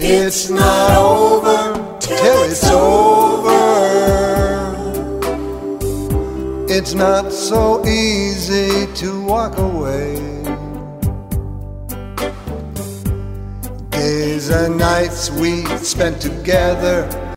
It's not over till it's over. It's not so easy to walk away. Days and nights we spent together